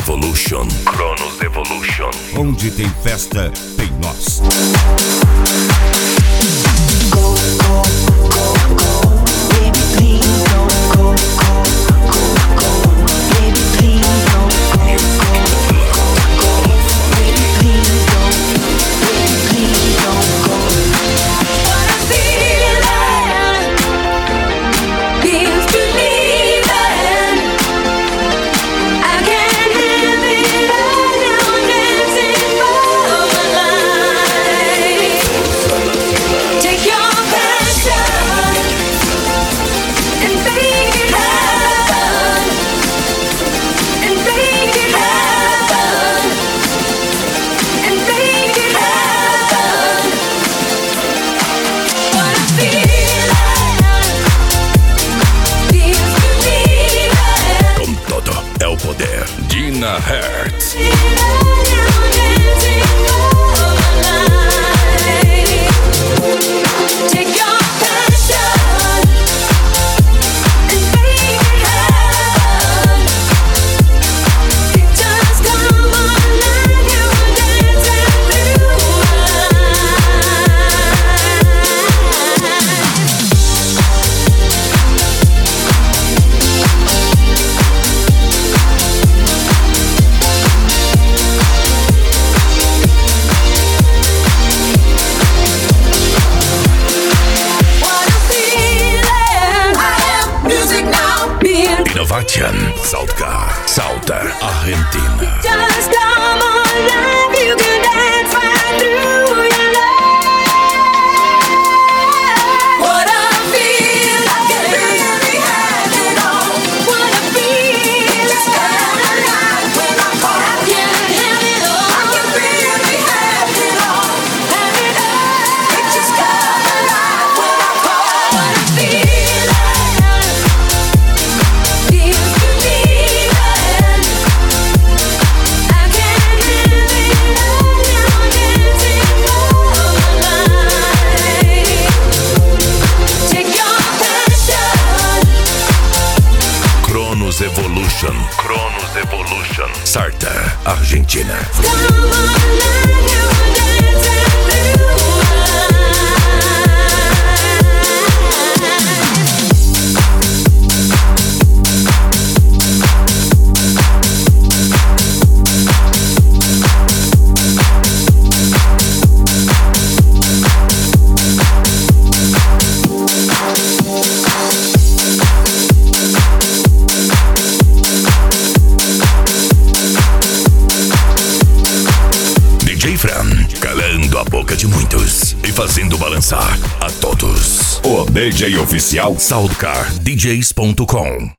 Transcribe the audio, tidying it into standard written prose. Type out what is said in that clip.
Evolution. Cronos Evolution. Onde tem festa, tem nós. Go, go, go, go. Baby, please don't go, go, go, go. Baby, please don't go, go, go, go. Baby, please don't, baby, please don't go. What I'm feeling is believing. I can't have it all now, dancing for my life. Take your passion and make it happen, and make it happen, and make it happen. What I'm feeling is believing. Com todo é o poder. Dina Hertz. Take your passion and make it happen. Pictures come alive, you're dancing through my What I'm feeling, I am music now. Being Innovation. Salta. Salta. Argentina. just come alive, you can dance right through your life. What I feel, I can really have it all. What I feel, just come alive when I call. I can have it all. I can really have it all. Have it all. It just come alive when I call. What I feel feels believing. I can't have it all now, dancing for my life. Take your passion. Cronos Evolution. Cronos Evolution. Salta. Argentina. Come alive, you're dancing through my DJ Fran, calando a boca de muitos e fazendo balançar a todos. O DJ oficial SoundCarDJs.com.